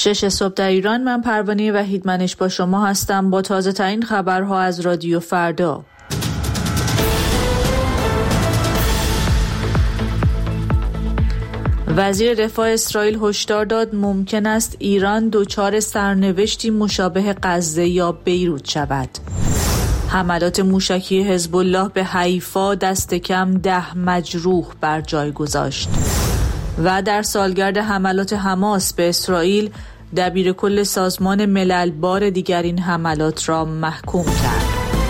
6 صبح در ایران. من پروانه وحیدمنش با شما هستم با تازه ترین خبرها از رادیو فردا. وزیر دفاع اسرائیل هشدار داد ممکن است ایران دچار سرنوشتی مشابه غزه یا بیروت شود. حملات موشکی حزب الله به حیفا دست کم 10 مجروح بر جای گذاشت. و در سالگرد حملات حماس به اسرائیل، دبیر کل سازمان ملل بار دیگر این حملات را محکوم کرد.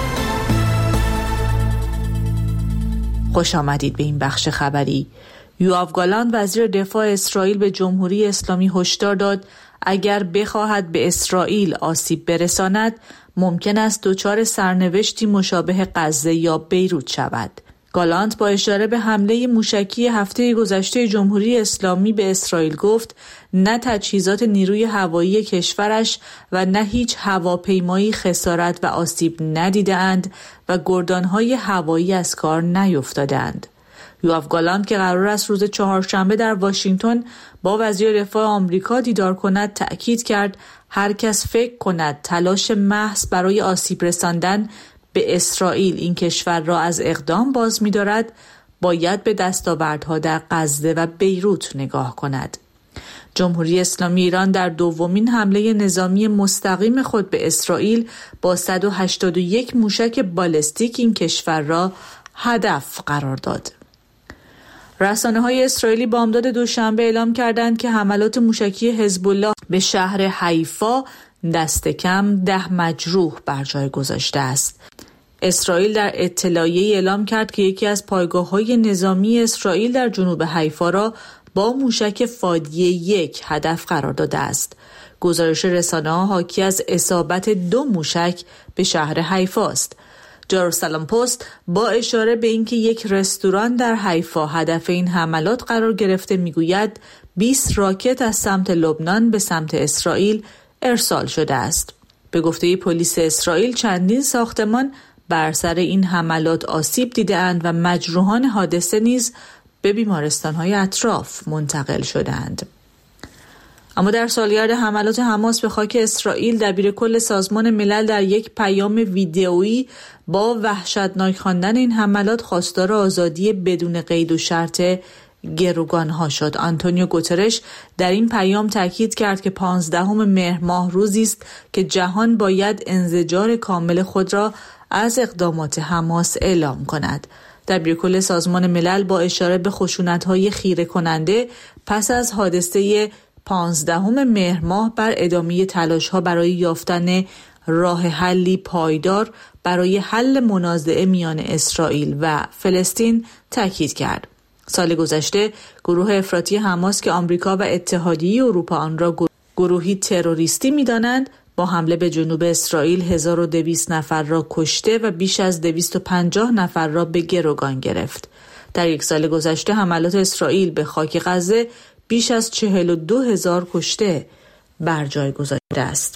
خوش آمدید به این بخش خبری. یوآف گالانت وزیر دفاع اسرائیل به جمهوری اسلامی هشدار داد اگر بخواهد به اسرائیل آسیب برساند ممکن است دچار سرنوشتی مشابه غزه یا بیروت شود. گالانت با اشاره به حمله موشکی هفته گذشته جمهوری اسلامی به اسرائیل گفت نه تجهیزات نیروی هوایی کشورش و نه هیچ هواپیمایی خسارت و آسیب ندیده‌اند و گردانهای هوایی از کار نیفتادند. یوآف گالانت که قرار است روز چهارشنبه در واشنگتن با وزیر دفاع آمریکا دیدار کند تأکید کرد هر کس فکر کند تلاش محض برای آسیب رساندن به اسرائیل این کشور را از اقدام باز می‌دارد باید به دستاوردها در غزه و بیروت نگاه کند. جمهوری اسلامی ایران در دومین حمله نظامی مستقیم خود به اسرائیل با 181 موشک بالستیک این کشور را هدف قرار داد. رسانه‌های اسرائیلی بامداد دوشنبه اعلام کردند که حملات موشکی حزب الله به شهر حیفا دست کم 10 مجروح بر جای گذاشته است. اسرائیل در اطلاعیه‌ای اعلام کرد که یکی از پایگاه‌های نظامی اسرائیل در جنوب حیفا را با موشک فادیه 1 هدف قرار داده است. گزارش رسانه‌ها حاکی از اصابت 2 موشک به شهر حیفا است. جروسالم پست با اشاره به اینکه یک رستوران در حیفا هدف این حملات قرار گرفته میگوید 20 راکت از سمت لبنان به سمت اسرائیل ارسال شده است. به گفته پلیس اسرائیل چندین ساختمان بر سر این حملات آسیب دیده‌اند و مجروحان حادثه نیز به بیمارستان‌های اطراف منتقل شدند. اما در سالگرد حملات حماس به خاک اسرائیل، دبیر کل سازمان ملل در یک پیام ویدئویی با وحشتناک خواندن این حملات خواستار آزادی بدون قید و شرط گروگانها شد. آنتونیو گوترش در این پیام تاکید کرد که 15 مهر ماه روزی است که جهان باید انزجار کامل خود را از اقدامات حماس اعلام کند. دبیر کل سازمان ملل با اشاره به خشونت‌های خیره کننده پس از حادثه 15 مهر ماه بر ادامه تلاش‌ها برای یافتن راه حلی پایدار برای حل منازعه میان اسرائیل و فلسطین تاکید کرد. سال گذشته گروه افراطی حماس که آمریکا و اتحادیه اروپا آن را گروهی تروریستی می‌دانند با حمله به جنوب اسرائیل 1200 نفر را کشته و بیش از 250 نفر را به گروگان گرفت. در یک سال گذشته حملات اسرائیل به خاک غزه بیش از 42,000 کشته بر جای گذاشته است.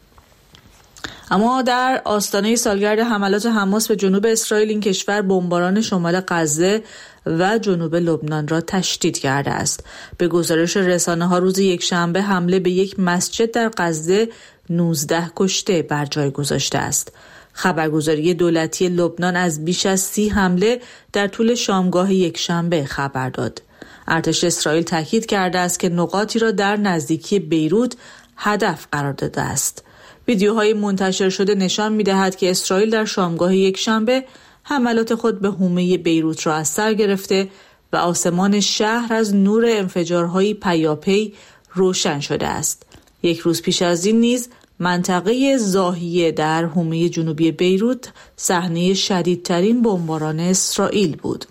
اما در آستانه سالگرد حملات حماس به جنوب اسرائیل این کشور بمباران شمال غزه و جنوب لبنان را تشدید کرده است. به گزارش رسانه‌ها روز یکشنبه حمله به یک مسجد در غزه 19 کشته بر جای گذاشته است. خبرگزاری دولتی لبنان از بیش از 30 حمله در طول شامگاه یکشنبه خبر داد. ارتش اسرائیل تاکید کرده است که نقاطی را در نزدیکی بیروت هدف قرار داده است. ویدیوهای منتشر شده نشان می‌دهد که اسرائیل در شامگاه یکشنبه حملات خود به حومه بیروت را از سر گرفته و آسمان شهر از نور انفجارهای پیاپی روشن شده است. یک روز پیش از این نیز منطقه زاهیه در حومه جنوبی بیروت صحنه شدیدترین بمباران اسرائیل بود.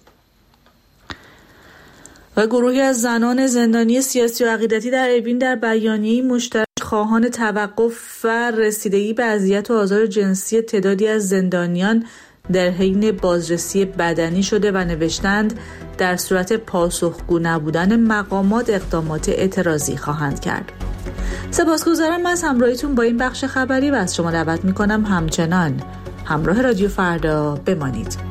و گروهی از زنان زندانی سیاسی و عقیدتی در اوین در بیانیه‌ای مشترک خواهان توقف و رسیدگی به اذیت و آزار جنسی تعدادی از زندانیان در حین بازرسی بدنی شده و نوشتند در صورت پاسخگو نبودن مقامات اقدامات اعتراضی خواهند کرد. سپاسگزارم از همراهیتون با این بخش خبری و از شما دعوت می‌کنم همچنان همراه رادیو فردا بمانید.